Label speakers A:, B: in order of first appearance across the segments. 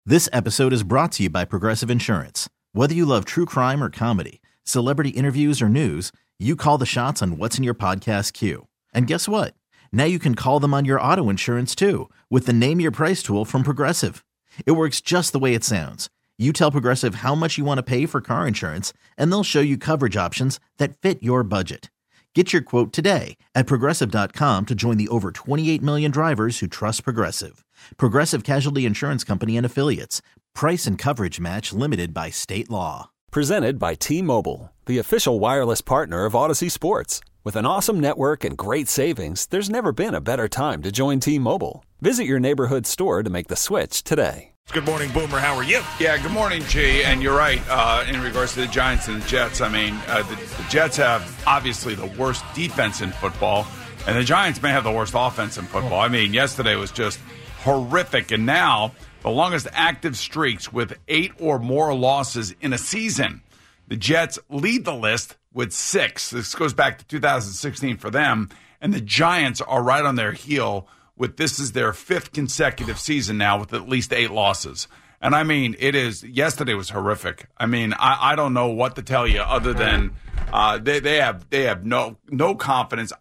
A: This episode is brought to you by Progressive Insurance. Whether you love true crime or comedy, celebrity interviews or news, you call the shots on what's in your podcast queue. And guess what? Now you can call them on your auto insurance too with the Name Your Price tool from Progressive. It works just the way it sounds. You tell Progressive how much you want to pay for car insurance, and they'll show you coverage options that fit your budget. Get your quote today at Progressive.com to join the over 28 million drivers who trust Progressive. Progressive Casualty Insurance Company and Affiliates. Price and coverage match limited by state law.
B: Presented by T-Mobile, the official wireless partner of Odyssey Sports. With an awesome network and great savings, there's never been a better time to join T-Mobile. Visit your neighborhood store to make the switch today.
C: Good morning, Boomer. How are you?
D: Yeah, good morning, G. And you're right, in regards to the Giants and the Jets. I mean, the Jets have obviously the worst defense in football, and the Giants may have the worst offense in football. I mean, yesterday was just horrific, and now the longest active streaks with 8 or more losses in a season. The Jets lead the list with 6. This goes back to 2016 for them, and the Giants are right on their heel with this is their 5th consecutive season now with at least 8 losses. And I mean, yesterday was horrific. I mean, I don't know what to tell you other than they have no confidence.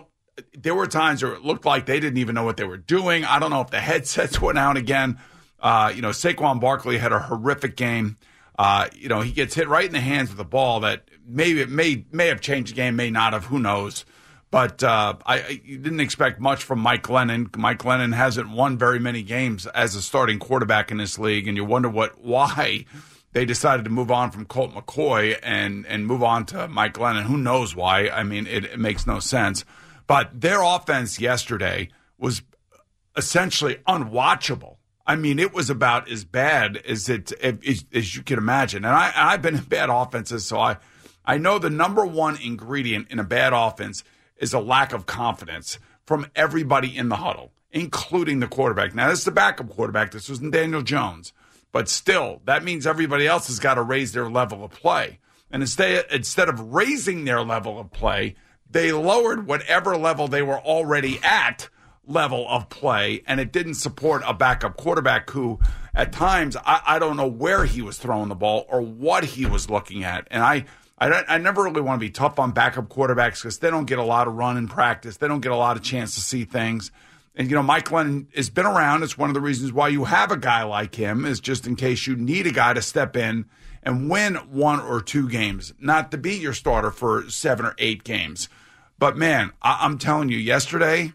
D: There were times where it looked like they didn't even know what they were doing. I don't know if the headsets went out again. Saquon Barkley had a horrific game. He gets hit right in the hands with a ball that may have changed the game, may not have, who knows. But I didn't expect much from Mike Glennon. Mike Glennon hasn't won very many games as a starting quarterback in this league, and you wonder why they decided to move on from Colt McCoy and move on to Mike Glennon. Who knows why? I mean, it makes no sense. But their offense yesterday was essentially unwatchable. I mean, it was about as bad as you can imagine. And I've been in bad offenses, so I know the number one ingredient in a bad offense is a lack of confidence from everybody in the huddle, including the quarterback. Now, this is the backup quarterback. This wasn't Daniel Jones. But still, that means everybody else has got to raise their level of play. And instead of raising their level of play, they lowered whatever level they were already at level of play, and it didn't support a backup quarterback who, at times, I don't know where he was throwing the ball or what he was looking at. And I never really want to be tough on backup quarterbacks because they don't get a lot of run in practice. They don't get a lot of chance to see things. And, Mike Glennon has been around. It's one of the reasons why you have a guy like him is just in case you need a guy to step in and win 1 or 2 games, not to be your starter for 7 or 8 games. But, man, I'm telling you, yesterday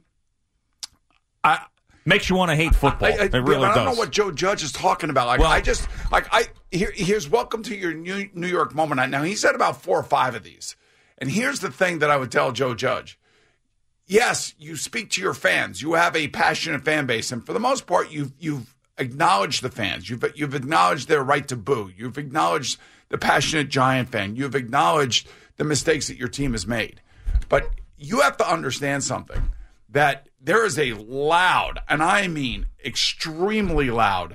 C: makes you want to hate football. It really does.
D: I don't know what Joe Judge is talking about. Here's welcome to your New York moment. Now, he said about 4 or 5 of these. And here's the thing that I would tell Joe Judge. Yes, you speak to your fans. You have a passionate fan base. And for the most part, you've acknowledged the fans. You've acknowledged their right to boo. You've acknowledged the passionate Giant fan. You've acknowledged the mistakes that your team has made. But you have to understand something, that there is a loud, and I mean extremely loud,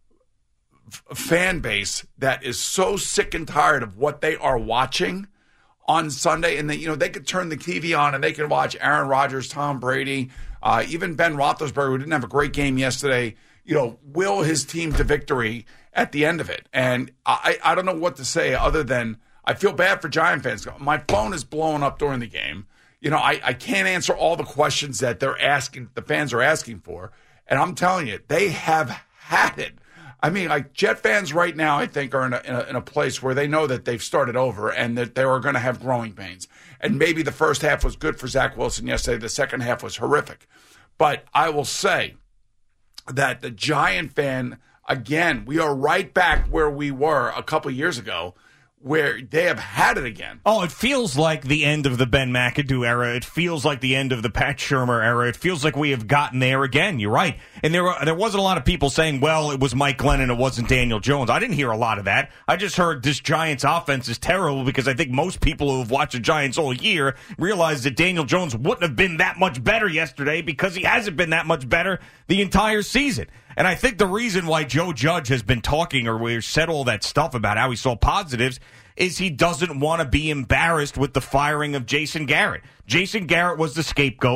D: fan base that is so sick and tired of what they are watching on Sunday. And they could turn the TV on and they could watch Aaron Rodgers, Tom Brady, even Ben Roethlisberger, who didn't have a great game yesterday, will his team to victory at the end of it. And I don't know what to say other than I feel bad for Giant fans. My phone is blowing up during the game. I can't answer all the questions that the fans are asking for. And I'm telling you, they have had it. I mean, Jet fans right now, I think, are in a place where they know that they've started over and that they are going to have growing pains. And maybe the first half was good for Zach Wilson yesterday. The second half was horrific. But I will say that the Giant fan, again, we are right back where we were a couple years ago, where they have had it again.
C: Oh, it feels like the end of the Ben McAdoo era. It feels like the end of the Pat Shurmur era. It feels like we have gotten there again. You're right. And there wasn't a lot of people saying, well, it was Mike Glennon, it wasn't Daniel Jones. I didn't hear a lot of that. I just heard this Giants offense is terrible because I think most people who have watched the Giants all year realize that Daniel Jones wouldn't have been that much better yesterday because he hasn't been that much better the entire season. And I think the reason why Joe Judge has been talking or we said all that stuff about how he saw positives is he doesn't want to be embarrassed with the firing of Jason Garrett. Jason Garrett was the scapegoat.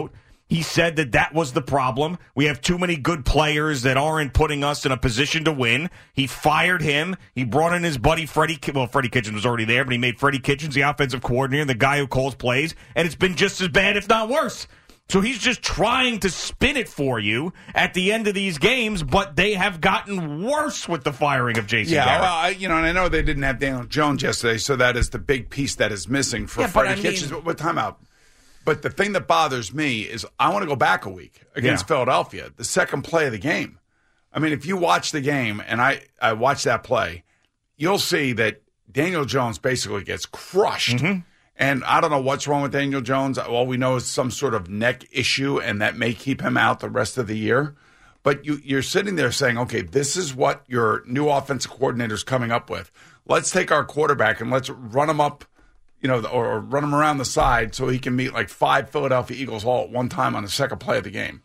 C: He said that was the problem. We have too many good players that aren't putting us in a position to win. He fired him. He brought in his buddy Freddie Kitchens was already there, but he made Freddie Kitchens the offensive coordinator, the guy who calls plays, and it's been just as bad, if not worse. So he's just trying to spin it for you at the end of these games, but they have gotten worse with the firing of Jason Garrett.
D: Yeah, well, and I know they didn't have Daniel Jones yesterday, so that is the big piece that is missing for Freddie Kitchens. But timeout. But the thing that bothers me is I want to go back a week against Philadelphia, the second play of the game. I mean, if you watch the game, and I watch that play, you'll see that Daniel Jones basically gets crushed. Mm-hmm. And I don't know what's wrong with Daniel Jones. All we know is some sort of neck issue, and that may keep him out the rest of the year. But you're sitting there saying, okay, this is what your new offensive coordinator is coming up with. Let's take our quarterback and let's run him up, or run him around the side so he can meet like 5 Philadelphia Eagles all at one time on the second play of the game.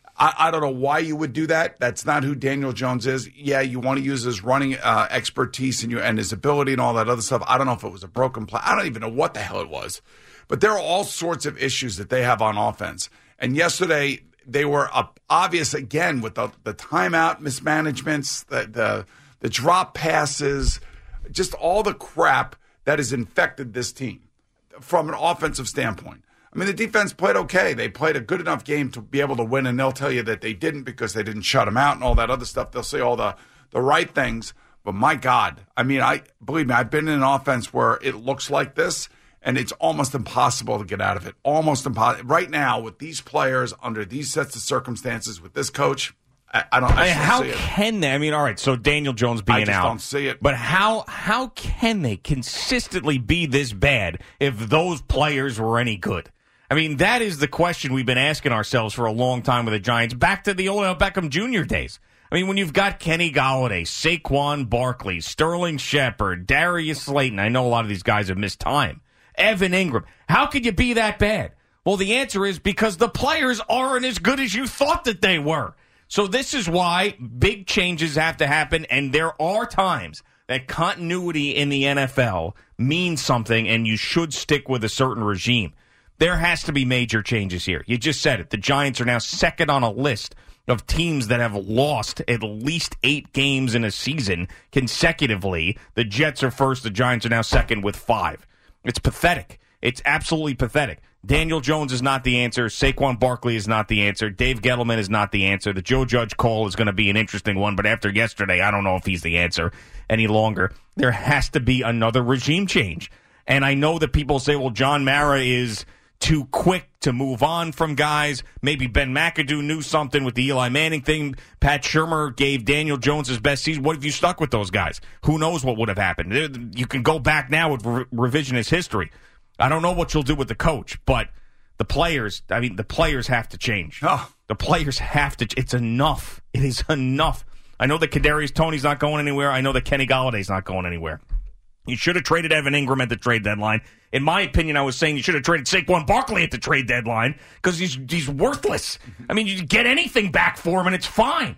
D: I don't know why you would do that. That's not who Daniel Jones is. Yeah, you want to use his running expertise and his ability and all that other stuff. I don't know if it was a broken play. I don't even know what the hell it was. But there are all sorts of issues that they have on offense. And yesterday, they were obvious again with the timeout mismanagements, the drop passes, just all the crap that has infected this team from an offensive standpoint. I mean, the defense played okay. They played a good enough game to be able to win, and they'll tell you that they didn't because they didn't shut them out and all that other stuff. They'll say all the right things. But my God, I mean, believe me, I've been in an offense where it looks like this, and it's almost impossible to get out of it. Almost impossible. Right now, with these players, under these sets of circumstances, with this coach, I don't see it.
C: How can they? I mean, all right, so Daniel Jones being out. I
D: just don't see it.
C: But how can they consistently be this bad if those players were any good? I mean, that is the question we've been asking ourselves for a long time with the Giants, back to the Odell Beckham Jr. days. I mean, when you've got Kenny Golladay, Saquon Barkley, Sterling Shepard, Darius Slayton, I know a lot of these guys have missed time, Evan Ingram, how could you be that bad? Well, the answer is because the players aren't as good as you thought that they were. So this is why big changes have to happen, and there are times that continuity in the NFL means something, and you should stick with a certain regime. There has to be major changes here. You just said it. The Giants are now second on a list of teams that have lost at least 8 games in a season consecutively. The Jets are first. The Giants are now second with 5. It's pathetic. It's absolutely pathetic. Daniel Jones is not the answer. Saquon Barkley is not the answer. Dave Gettleman is not the answer. The Joe Judge call is going to be an interesting one, but after yesterday, I don't know if he's the answer any longer. There has to be another regime change. And I know that people say, well, John Mara is too quick to move on from guys. Maybe Ben McAdoo knew something with the Eli Manning thing. Pat Shurmur gave Daniel Jones his best season. What if you stuck with those guys? Who knows what would have happened? You can go back now with revisionist history. I don't know what you'll do with the coach, but the players have to change.
D: Oh.
C: The players have to. It's enough. It is enough. I know that Kadarius Toney's not going anywhere. I know that Kenny Galladay's not going anywhere. You should have traded Evan Ingram at the trade deadline. In my opinion, I was saying you should have traded Saquon Barkley at the trade deadline because he's worthless. I mean, you get anything back for him and it's fine.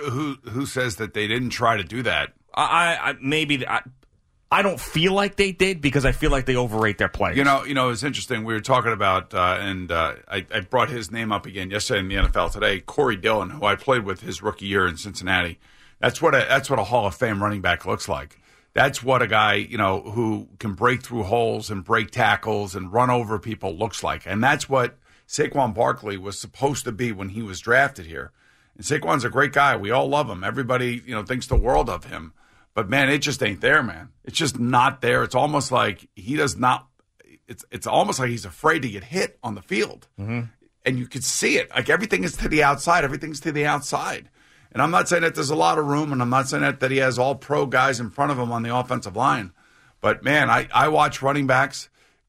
D: Who says that they didn't try to do that?
C: I don't feel like they did because I feel like they overrate their players.
D: You know, it's interesting. We were talking about, I brought his name up again yesterday in the NFL Today. Corey Dillon, who I played with his rookie year in Cincinnati. That's what a Hall of Fame running back looks like. That's what a guy, who can break through holes and break tackles and run over people looks like. And that's what Saquon Barkley was supposed to be when he was drafted here. And Saquon's a great guy. We all love him. Everybody, thinks the world of him. But, man, it just ain't there, man. It's just not there. It's almost like he does not – it's almost like he's afraid to get hit on the field. Mm-hmm. And you could see it. Like everything is to the outside. Everything's to the outside. And I'm not saying that there's a lot of room, and I'm not saying that he has all pro guys in front of him on the offensive line. But, man, I watch running backs.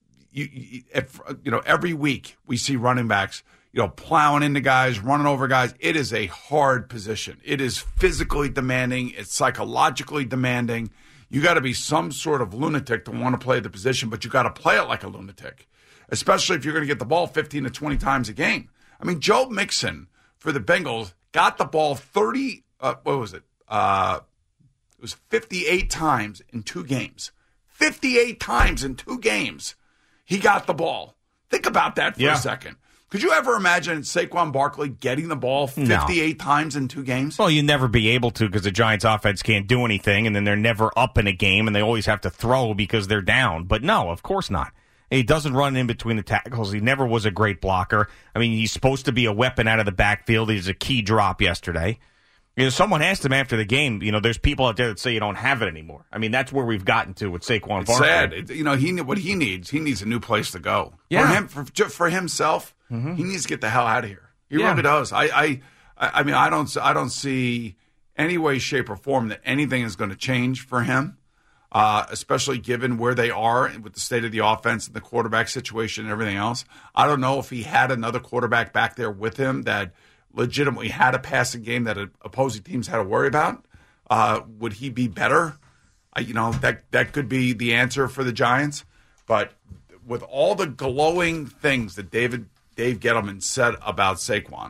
D: Every week we see running backs, plowing into guys, running over guys. It is a hard position. It is physically demanding. It's psychologically demanding. You got to be some sort of lunatic to want to play the position, but you got to play it like a lunatic, especially if you're going to get the ball 15 to 20 times a game. I mean, Joe Mixon for the Bengals got the ball 58 times in 2 games. 58 times in 2 games he got the ball. Think about that for a second. Could you ever imagine Saquon Barkley getting the ball 58 times in 2 games?
C: Well, you never be able to because the Giants offense can't do anything, and then they're never up in a game, and they always have to throw because they're down. But no, of course not. He doesn't run in between the tackles. He never was a great blocker. I mean, he's supposed to be a weapon out of the backfield. He's a key drop yesterday. Someone asked him after the game, there's people out there that say you don't have it anymore. I mean, that's where we've gotten to with Saquon Barkley.
D: It's sad. What he needs a new place to go.
C: Yeah.
D: For himself, he needs to get the hell out of here. He really does. I mean, I don't see any way, shape, or form that anything is going to change for him, especially given where they are with the state of the offense and the quarterback situation and everything else. I don't know if he had another quarterback back there with him that legitimately had a passing game that opposing teams had to worry about. Would he be better? That could be the answer for the Giants. But with all the glowing things that Dave Gettleman said about Saquon,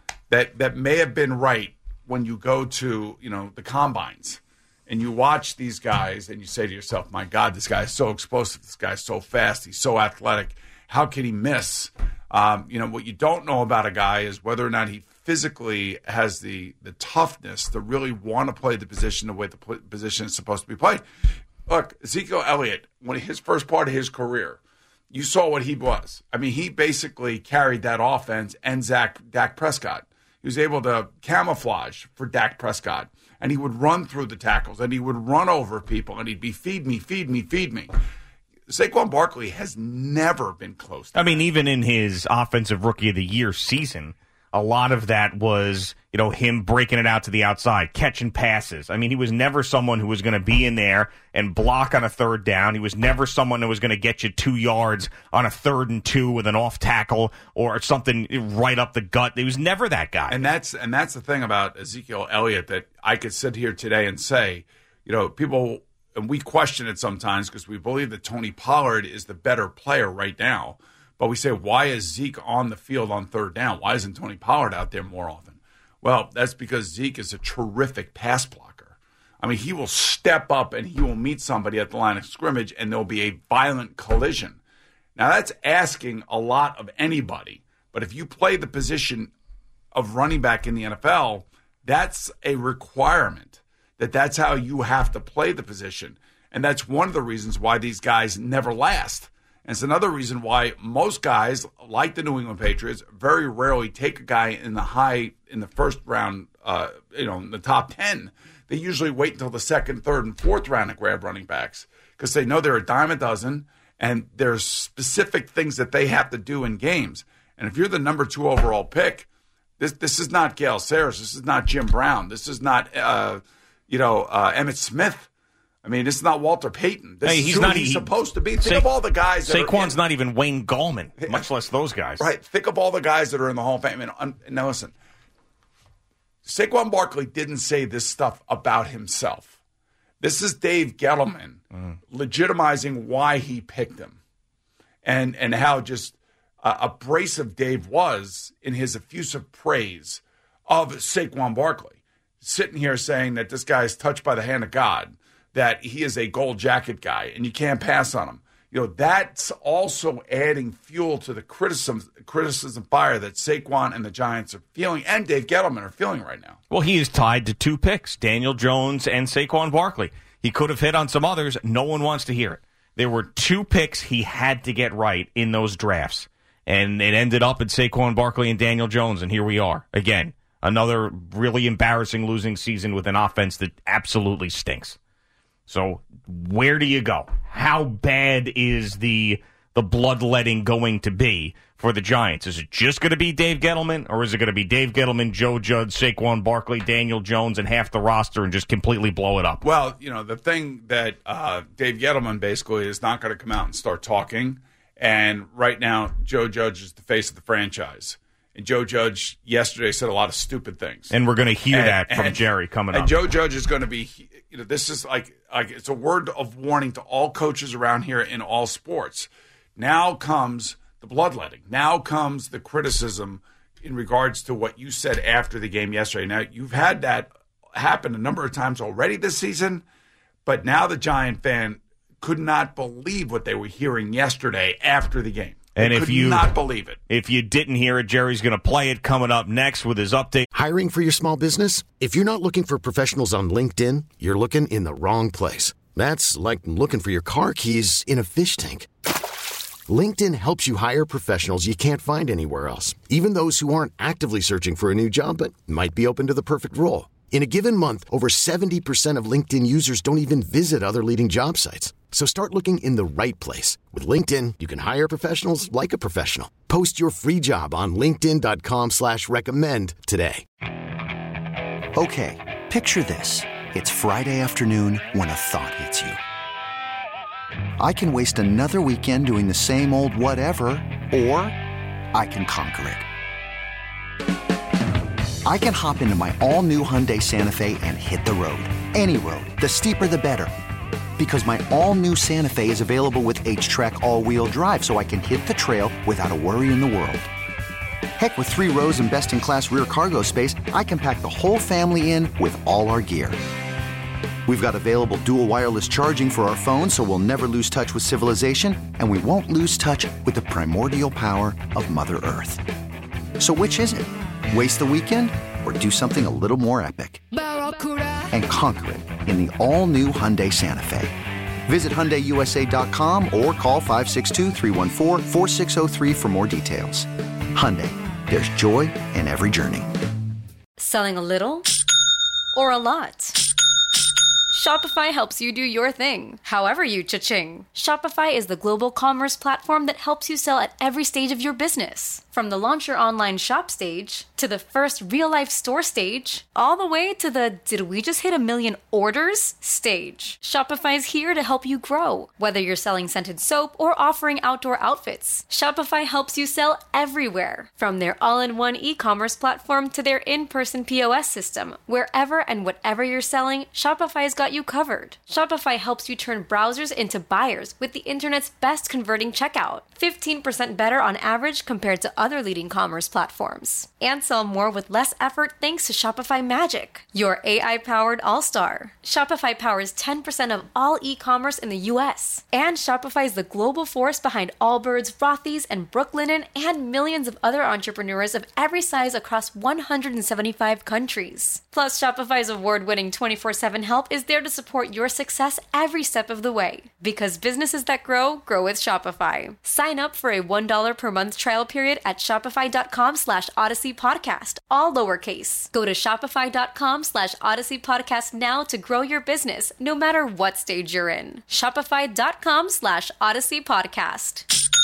D: that may have been right when you go to the combines and you watch these guys and you say to yourself, my God, this guy is so explosive. This guy is so fast. He's so athletic. How can he miss? What you don't know about a guy is whether or not he physically has the toughness to really want to play the position the way the position is supposed to be played. Look, Ezekiel Elliott, when his first part of his career, you saw what he was. I mean, he basically carried that offense and Dak Prescott. He was able to camouflage for Dak Prescott, and he would run through the tackles, and he would run over people, and he'd be feed me, feed me, feed me. Saquon Barkley has never been close to that.
C: I mean, even in his Offensive Rookie of the Year season, a lot of that was, him breaking it out to the outside, catching passes. I mean, he was never someone who was going to be in there and block on a third down. He was never someone who was going to get you 2 yards on a 3rd and 2 with an off tackle or something right up the gut. He was never that guy.
D: And that's the thing about Ezekiel Elliott that I could sit here today and say, people, and we question it sometimes because we believe that Tony Pollard is the better player right now. But we say, why is Zeke on the field on 3rd down? Why isn't Tony Pollard out there more often? Well, that's because Zeke is a terrific pass blocker. I mean, he will step up and he will meet somebody at the line of scrimmage and there'll be a violent collision. Now, that's asking a lot of anybody. But if you play the position of running back in the NFL, that's a requirement. That's how you have to play the position. And that's one of the reasons why these guys never last. And it's another reason why most guys, like the New England Patriots, very rarely take a guy in the first round, in the top 10. They usually wait until the 2nd, 3rd, and 4th round to grab running backs because they know they're a dime a dozen and there's specific things that they have to do in games. And if you're the number 2 overall pick, this is not Gale Sayers. This is not Jim Brown. This is not, Emmitt Smith. I mean, this is not Walter Payton. This is who he's supposed to be. Think of all the guys.
C: Saquon's not even Wayne Gallman, much less those guys.
D: Right. Think of all the guys that are in the Hall of Fame. Now, listen, Saquon Barkley didn't say this stuff about himself. This is Dave Gettleman legitimizing why he picked him and how just abrasive Dave was in his effusive praise of Saquon Barkley, sitting here saying that this guy is touched by the hand of God, that he is a gold jacket guy, and you can't pass on him. That's also adding fuel to the criticism fire that Saquon and the Giants are feeling, and Dave Gettleman are feeling right now.
C: Well, he is tied to 2 picks, Daniel Jones and Saquon Barkley. He could have hit on some others. No one wants to hear it. There were 2 picks he had to get right in those drafts, and it ended up at Saquon Barkley and Daniel Jones, and here we are again. Another really embarrassing losing season with an offense that absolutely stinks. So where do you go? How bad is the bloodletting going to be for the Giants? Is it just going to be Dave Gettleman, or is it going to be Dave Gettleman, Joe Judge, Saquon Barkley, Daniel Jones, and half the roster and just completely blow it up?
D: Well, the thing that Dave Gettleman basically is not going to come out and start talking. And right now, Joe Judge is the face of the franchise. And Joe Judge yesterday said a lot of stupid things.
C: And we're going to hear that from Jerry coming up.
D: And Joe Judge is going to be, this is like it's a word of warning to all coaches around here in all sports. Now comes the bloodletting. Now comes the criticism in regards to what you said after the game yesterday. Now, you've had that happen a number of times already this season, but now the Giant fan could not believe what they were hearing yesterday after the game.
C: And
D: I could not believe it.
C: If you didn't hear it, Jerry's going to play it coming up next with his update.
E: Hiring for your small business? If you're not looking for professionals on LinkedIn, you're looking in the wrong place. That's like looking for your car keys in a fish tank. LinkedIn helps you hire professionals you can't find anywhere else, even those who aren't actively searching for a new job but might be open to the perfect role. In a given month, over 70% of LinkedIn users don't even visit other leading job sites. So start looking in the right place. With LinkedIn, you can hire professionals like a professional. Post your free job on linkedin.com/recommend today.
F: Okay, picture this. It's Friday afternoon when a thought hits you. I can waste another weekend doing the same old whatever, or I can conquer it. I can hop into my all-new Hyundai Santa Fe and hit the road. Any road. The steeper, the better. Because my all-new Santa Fe is available with H-Track all-wheel drive, so I can hit the trail without a worry in the world. Heck, with 3 rows and best-in-class rear cargo space, I can pack the whole family in with all our gear. We've got available dual wireless charging for our phones, so we'll never lose touch with civilization, and we won't lose touch with the primordial power of Mother Earth. So which is it? Waste the weekend or do something a little more epic? And conquer it in the all-new Hyundai Santa Fe. Visit HyundaiUSA.com or call 562-314-4603 for more details. Hyundai, there's joy in every journey.
G: Selling a little or a lot? Shopify helps you do your thing, however you cha-ching. Shopify is the global commerce platform that helps you sell at every stage of your business. From the launch your online shop stage, to the first real-life store stage, all the way to the did we just hit 1 million orders stage. Shopify's here to help you grow. Whether you're selling scented soap or offering outdoor outfits, Shopify helps you sell everywhere. From their all-in-one e-commerce platform to their in-person POS system, wherever and whatever you're selling, Shopify's got you covered. Shopify helps you turn browsers into buyers with the internet's best converting checkout. 15% better on average compared to other leading commerce platforms. And sell more with less effort thanks to Shopify Magic, your AI-powered all-star. Shopify powers 10% of all e-commerce in the U.S. And Shopify is the global force behind Allbirds, Rothy's, and Brooklinen, and millions of other entrepreneurs of every size across 175 countries. Plus, Shopify's award-winning 24/7 help is there to support your success every step of the way. Because businesses that grow, grow with Shopify. Sign up for a $1 per month trial period at shopify.com/Odyssey Podcast, all lowercase. Go to shopify.com/Odyssey Podcast now to grow your business, no matter what stage you're in. Shopify.com/Odyssey Podcast.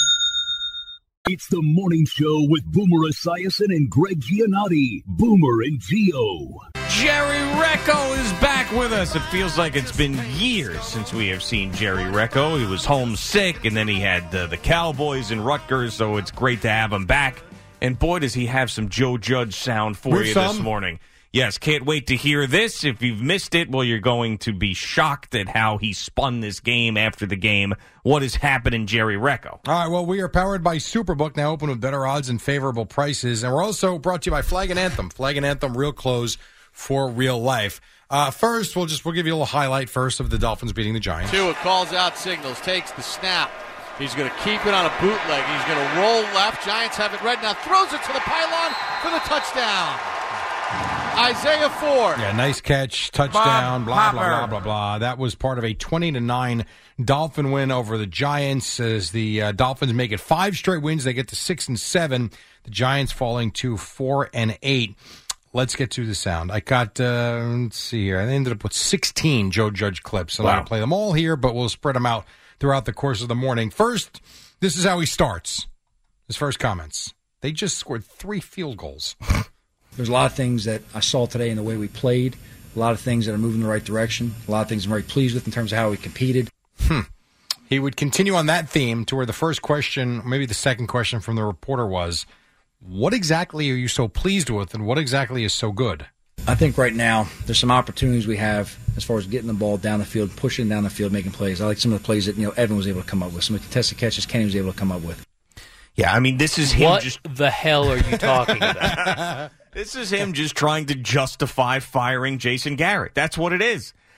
H: It's the morning show with Boomer Esiason and Greg Giannotti. Boomer and Gio.
C: Jerry Recco is back with us. It feels like it's been years since we have seen Jerry Recco. He was homesick, and then he had the Cowboys and Rutgers, so it's great to have him back. And boy, does he have some Joe Judge sound for you this morning. Yes, can't wait to hear this. If you've missed it, well, you're going to be shocked at how he spun this game after the game. What is happening, Jerry Recco?
I: All right, well, we are powered by Superbook, now open with better odds and favorable prices. And we're also brought to you by Flag and Anthem. Flag and Anthem, real clothes for real life. First, we'll give you a little highlight first of the Dolphins beating the Giants.
J: Tua calls out signals, takes the snap. He's going to keep it on a bootleg. He's going to roll left. Giants have it red now. Throws it to the pylon for the touchdown. Isaiah Ford.
I: Yeah, nice catch, touchdown, blah, blah, blah, blah, blah. That was part of a 20-9 Dolphin win over the Giants as the Dolphins make it 5 straight wins. They get to 6-7. The Giants falling to 4-8. Let's get to the sound. I got, let's see here. I ended up with 16 Joe Judge clips. I'm not going to play them all here, but we'll spread them out throughout the course of the morning. First, this is how he starts. His first comments. They just scored 3 field goals.
K: There's a lot of things that I saw today in the way we played, a lot of things that are moving in the right direction, a lot of things I'm very pleased with in terms of how we competed.
I: He would continue on that theme to where the first question, maybe the second question from the reporter was, what exactly are you so pleased with and what exactly is so good?
K: I think right now there's some opportunities we have as far as getting the ball down the field, pushing down the field, making plays. I like some of the plays that Evan was able to come up with, some of the contested catches Kenny was able to come up with.
C: Yeah, I mean, this is him
L: What the hell are you talking about?
C: This is him just trying to justify firing Jason Garrett. That's what it is.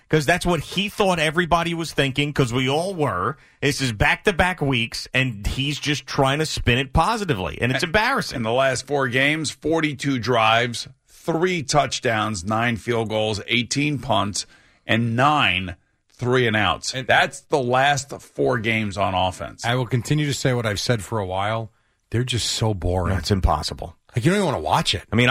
C: because that's what he thought everybody was thinking, because we all were. This is back-to-back weeks, and he's just trying to spin it positively, and it's embarrassing.
D: In the last 4 games, 42 drives, 3 touchdowns, 9 field goals, 18 punts, and 9 3-and-outs. And that's the last 4 games on offense.
I: I will continue to say what I've said for a while. They're just so boring.
C: It's impossible.
I: Like, you don't even want to watch it.
C: I mean,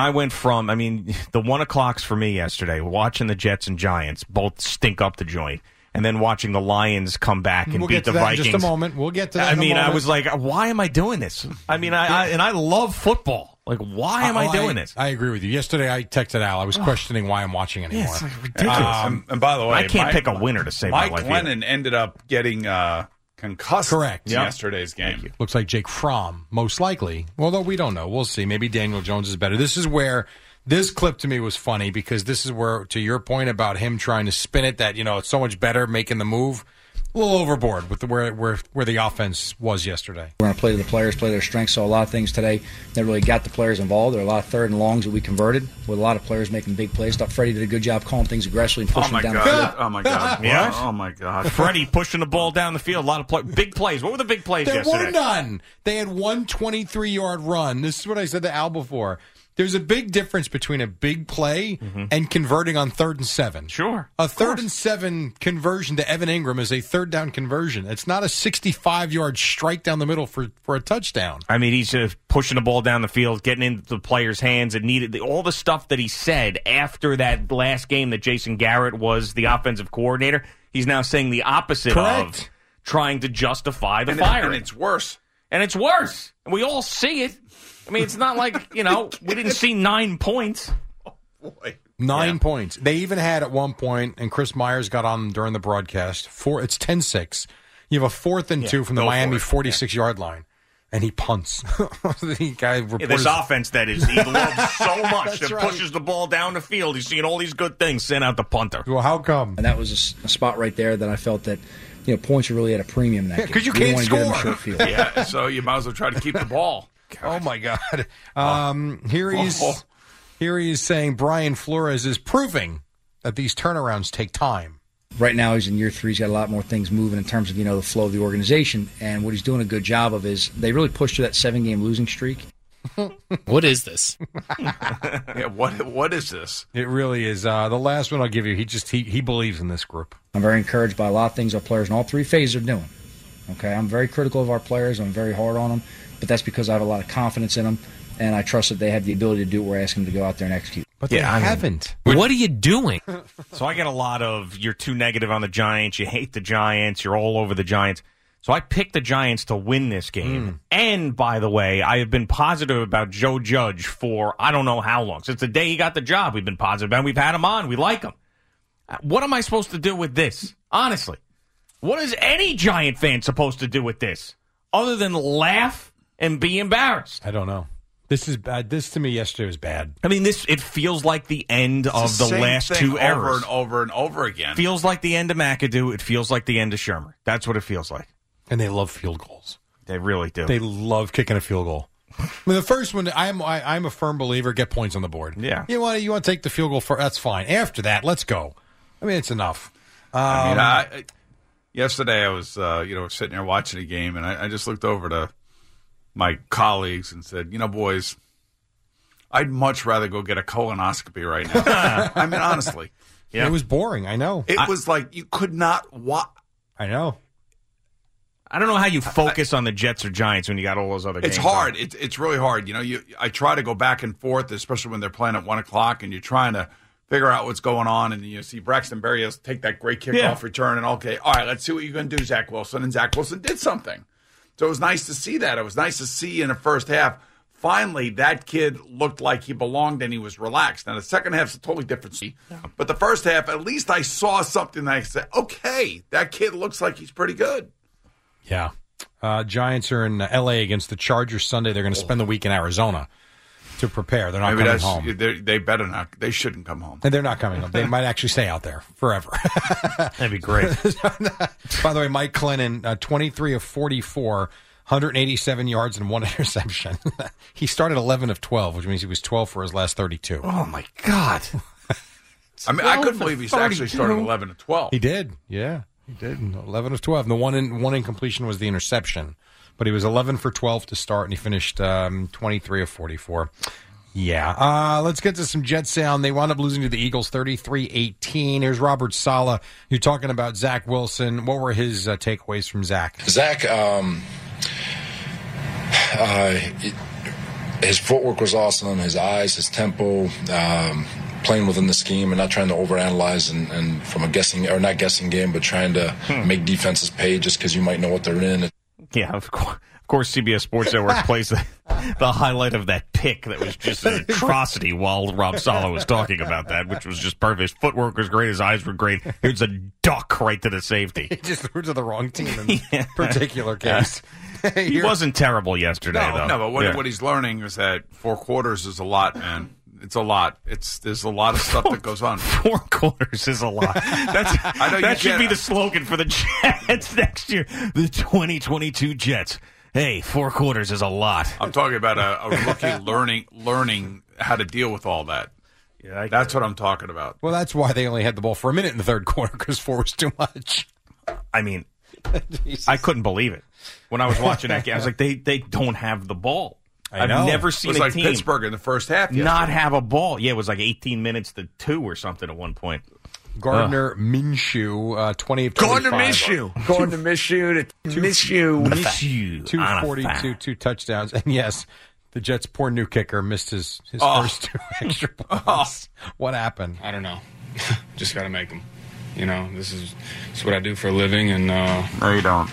C: the 1 o'clocks for me yesterday, watching the Jets and Giants both stink up the joint, and then watching the Lions come back and beat the Vikings.
I: In just a moment. We'll get to that.
C: I was like, why am I doing this? I mean, I love football. Like, why am I doing this?
I: I agree with you. Yesterday, I texted Al. I was questioning why I'm watching anymore.
C: It's like ridiculous.
D: And by the way,
C: I can't pick a winner to save my life.
D: Mike Glennon ended up getting concussed.
I: Correct.
D: In yesterday's game.
I: Looks like Jake Fromm, most likely. Although we don't know. We'll see. Maybe Daniel Jones is better. This is where this clip to me was funny, because this is where, to your point about him trying to spin it, that, it's so much better making the move. A little overboard with where the offense was yesterday.
K: We're going to play to the players, play their strengths. So a lot of things today that really got the players involved. There are a lot of 3rd and longs that we converted with a lot of players making big plays. Thought Freddie did a good job calling things aggressively and pushing them down the field.
D: Oh, my God.
C: Yeah.
D: Oh, my God.
C: Freddie pushing the ball down the field. A lot of big plays. What were the big plays yesterday?
I: There were none. They had one 23-yard run. This is what I said to Al before. There's a big difference between a big play and converting on 3rd and 7.
C: Sure.
I: A 3rd and 7 conversion to Evan Ingram is a 3rd down conversion. It's not a 65-yard strike down the middle for a touchdown.
C: I mean, he's pushing the ball down the field, getting into the players' hands, and needed all the stuff that he said after that last game that Jason Garrett was the offensive coordinator. He's now saying the opposite of trying to justify the firing.
D: And it's worse.
C: And it's worse. And we all see it. I mean, it's not like, we didn't see 9 points.
D: Oh, boy.
I: 9 points. They even had at one point, and Chris Myers got on during the broadcast, it's 10-6. You have a 4th and 2 from the Miami 46-yard line, and he punts.
C: This offense that he loves so much that pushes the ball down the field. He's seeing all these good things, send out the punter.
I: Well, how come?
K: And that was a spot right there that I felt that points are really at a premium in that game.
I: Because you can't score.
K: Short field.
D: Yeah, so you might as well try to keep the ball.
I: God. Oh, my God. Here he is saying Brian Flores is proving that these turnarounds take time.
K: Right now he's in year 3. He's got a lot more things moving in terms of, the flow of the organization. And what he's doing a good job of is they really pushed through that 7-game losing streak.
L: What is this?
D: Yeah, what is this?
I: It really is. The last one I'll give you, he believes in this group.
K: I'm very encouraged by a lot of things our players in all 3 phases are doing. Okay, I'm very critical of our players. I'm very hard on them. But that's because I have a lot of confidence in them, and I trust that they have the ability to do what we're asking them to go out there and execute.
I: But they haven't.
L: What are you doing?
C: So I get a lot of, you're too negative on the Giants, you hate the Giants, you're all over the Giants. So I picked the Giants to win this game. And, by the way, I have been positive about Joe Judge for I don't know how long. Since the day he got the job, we've been positive about him. We've had him on. We like him. What am I supposed to do with this? Honestly. What is any Giant fan supposed to do with this? Other than laugh and be embarrassed?
I: I don't know. This is bad. This, to me, yesterday was bad.
C: I mean, it feels like the end of the last 2 eras.
D: Over and over and over again.
C: Feels like the end of McAdoo. It feels like the end of Shermer. That's what it feels like.
I: And they love field goals.
C: They really do.
I: They love kicking a field goal. I mean, the first one, I'm a firm believer, get points on the board.
C: Yeah.
I: You want to take the field goal for that's fine. After that, let's go. I mean, it's enough.
D: Yesterday I was sitting there watching a game, and I just looked over to my colleagues and said, boys, I'd much rather go get a colonoscopy right now. I mean, honestly.
I: Yeah. It was boring, I know.
D: It was like you could not watch.
I: I know.
C: I don't know how you focus on the Jets or Giants when you got all those other games.
D: It's hard. It's really hard. I try to go back and forth, especially when they're playing at 1 o'clock, and you're trying to figure out what's going on, and you see Braxton Berrios take that great kickoff return, and okay, all right, let's see what you're going to do, Zach Wilson. And Zach Wilson did something. So it was nice to see that. It was nice to see in the first half, finally, that kid looked like he belonged and he was relaxed. Now, the second half's a totally different scene. Yeah. But the first half, at least I saw something that I said, okay, that kid looks like he's pretty good.
I: Yeah. Giants are in L.A. against the Chargers Sunday. They're going to spend the week in Arizona to prepare. They're not coming home.
D: They better not. They shouldn't come home.
I: And they're not coming home. They might actually stay out there forever.
C: That'd be great.
I: By the way, Mike Glennon, 23 of 44, 187 yards and 1 interception. He started 11 of 12, which means he was 12 for his last 32.
C: Oh, my God.
D: I mean, I couldn't believe he's actually started 11 of 12.
I: He did, yeah. He did. 11 of 12. The one incompletion was the interception. But he was 11 for 12 to start, and he finished 23 of 44. Yeah. Let's get to some Jet sound. They wound up losing to the Eagles 33-18. Here's Robert Saleh. You're talking about Zach Wilson. What were his takeaways from Zach?
M: Zach, his footwork was awesome. His eyes, his tempo, playing within the scheme and not trying to overanalyze and from a guessing or not guessing game, but trying to make defenses pay just because you might know what they're in.
C: Yeah, of course, CBS Sports Network plays the highlight of that pick that was just an atrocity while Rob Saleh was talking about that, which was just perfect. His footwork was great. His eyes were great. Here's a duck right to the safety.
I: He just threw to the wrong team in this particular case.
C: He wasn't terrible yesterday, though.
D: No, but what he's learning is that 4 quarters is a lot, man. It's a lot. There's a lot of stuff that goes on.
C: 4 quarters is a lot. That should be the slogan for the Jets next year. The 2022 Jets. Hey, 4 quarters is a lot.
D: I'm talking about a rookie learning how to deal with all that. Yeah, that's what I'm talking about.
I: Well, that's why they only had the ball for a minute in the third quarter, because 4 was too much.
C: I mean, I couldn't believe it. When I was watching that game, I was like, they don't have the ball. I've never seen
D: a
C: team
D: Pittsburgh in the first half
C: not have a ball. Yeah, it was like 18 minutes to 2 or something at one point.
I: Gardner Minshew, 20 of 25.
D: Gardner Minshew to miss you.
I: 242, 2 touchdowns. And yes, the Jets' poor new kicker missed his first 2 extra points. What happened?
N: I don't know. Just got to make them. You know, this is what I do for a living. And
D: no, you don't.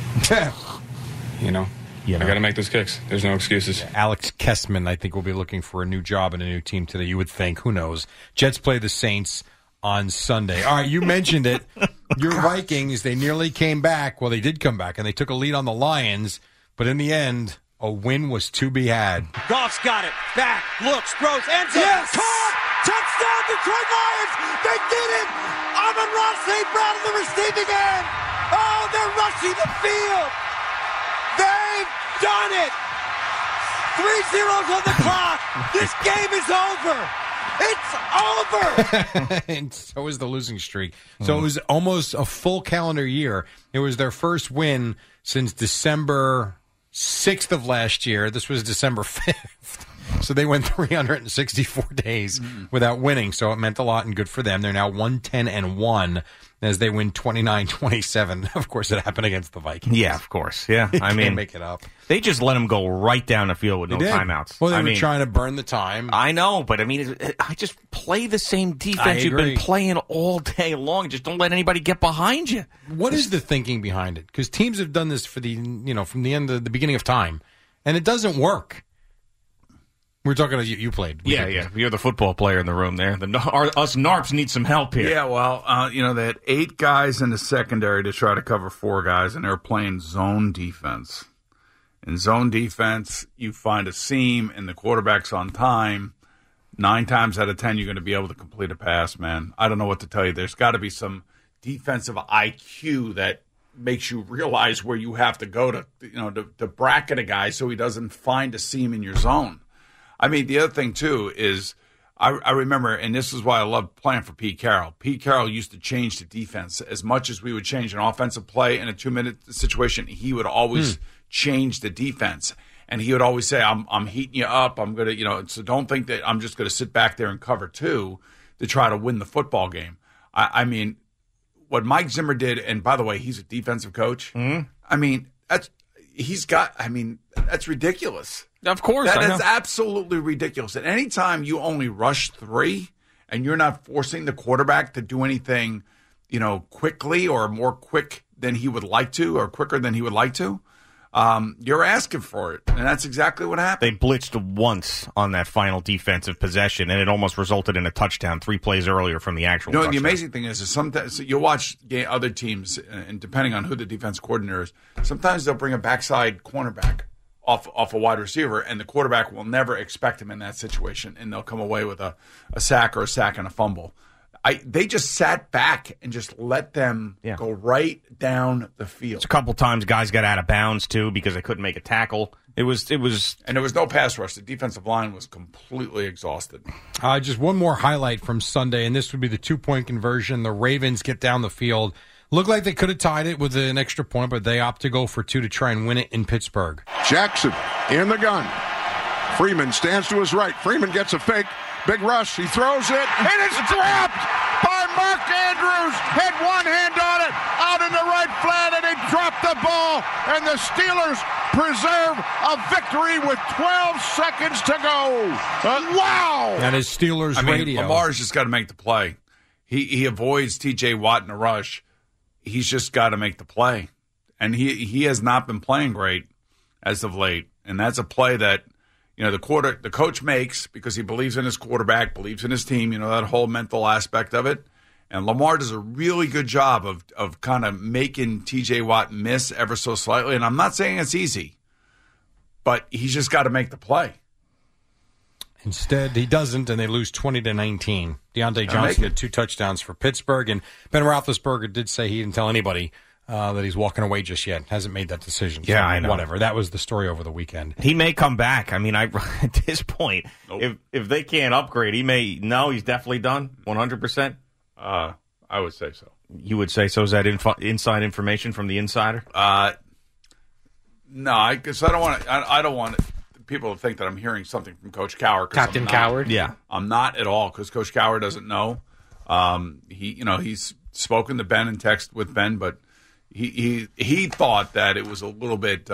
N: I got to make those kicks. There's no excuses.
I: Alex Kessman, I think, will be looking for a new job and a new team today. You would think. Who knows? Jets play the Saints on Sunday. All right, you mentioned it. Your Vikings, they nearly came back. Well, they did come back, and they took a lead on the Lions. But in the end, a win was to be had.
O: Goff's got it. Back, looks, throws, ends up. Yes! Caught! Touchdown, Detroit Lions! They did it! Amon-Ra St. Brown on the receiving end! Oh, they're rushing the field! They've done it! 3 zeros on the clock! This game is over! It's over!
I: And so is the losing streak. So it was almost a full calendar year. It was their first win since December 6th of last year. This was December 5th. So they went 364 days without winning. So it meant a lot and good for them. They're now 110-1 as they win 29-27. Of course, it happened against the Vikings.
C: Yeah, of course. Yeah,
I: I mean, can't make it up.
C: They just let them go right down the field with no timeouts.
I: Well, they were trying to burn the time.
C: I know, but I mean, I just play the same defense you've been playing all day long. Just don't let anybody get behind you.
I: What is the thinking behind it? Because teams have done this for from the end of the beginning of time, and it doesn't work. We're talking about you played.
C: Yeah. You're the football player in the room there. Us NARPs need some help here.
D: Yeah, well, they had 8 guys in the secondary to try to cover 4 guys, and they were playing zone defense. In zone defense, you find a seam, and the quarterback's on time. 9 times out of 10, you're going to be able to complete a pass, man. I don't know what to tell you. There's got to be some defensive IQ that makes you realize where you have to go to bracket a guy so he doesn't find a seam in your zone. I mean, the other thing, too, is I remember, and this is why I love playing for Pete Carroll. Pete Carroll used to change the defense. As much as we would change an offensive play in a 2-minute situation, he would always change the defense. And he would always say, I'm heating you up. I'm going to, so don't think that I'm just going to sit back there and cover 2 to try to win the football game. I mean, what Mike Zimmer did, and by the way, he's a defensive coach. I mean, that's ridiculous.
C: Of course.
D: That is absolutely ridiculous. And anytime you only rush 3 and you're not forcing the quarterback to do anything, quickly or more quick than he would like to or quicker than he would like to, you're asking for it. And that's exactly what happened.
C: They blitzed once on that final defensive possession, and it almost resulted in a touchdown 3 plays earlier from the actual touchdown.
D: The amazing thing is sometimes you'll watch other teams, and depending on who the defense coordinator is, sometimes they'll bring a backside cornerback off a wide receiver, and the quarterback will never expect him in that situation, and they'll come away with a sack or a sack and a fumble. They just sat back and just let them go right down the field.
C: A couple times guys got out of bounds, too, because they couldn't make a tackle. And there was
D: no pass rush. The defensive line was completely exhausted.
I: Just one more highlight from Sunday, and this would be the 2-point conversion. The Ravens get down the field. Looked like they could have tied it with an extra point, but they opt to go for 2 to try and win it in Pittsburgh.
P: Jackson in the gun. Freeman stands to his right. Freeman gets a fake. Big rush. He throws it, and it's dropped by Mark Andrews. Had one hand on it, out in the right flat, and he dropped the ball. And the Steelers preserve a victory with 12 seconds to go. Wow!
I: That is Steelers radio.
D: Lamar's just got to make the play. He avoids T.J. Watt in a rush. He's just got to make the play. And he has not been playing great as of late. And that's a play that, the coach makes because he believes in his quarterback, believes in his team, that whole mental aspect of it. And Lamar does a really good job of kind of making T.J. Watt miss ever so slightly. And I'm not saying it's easy, but he's just got to make the play.
I: Instead, he doesn't, and they lose 20-19. Deontay Johnson had 2 touchdowns for Pittsburgh, and Ben Roethlisberger did say he didn't tell anybody that he's walking away just yet. Hasn't made that decision.
C: Yeah,
I: so
C: I know.
I: Whatever. That was the story over the weekend.
C: He may come back. I mean, at this point, if they can't upgrade, he's definitely done, 100%.
D: I would say so.
C: You would say so? Is that inside information from the insider?
D: No, because I don't want people to think that I'm hearing something from Coach Cowher.
L: Captain Cowher?
C: Yeah.
D: I'm not at all, because Coach Cowher doesn't know. He's spoken to Ben and text with Ben, but he thought that it was a little bit,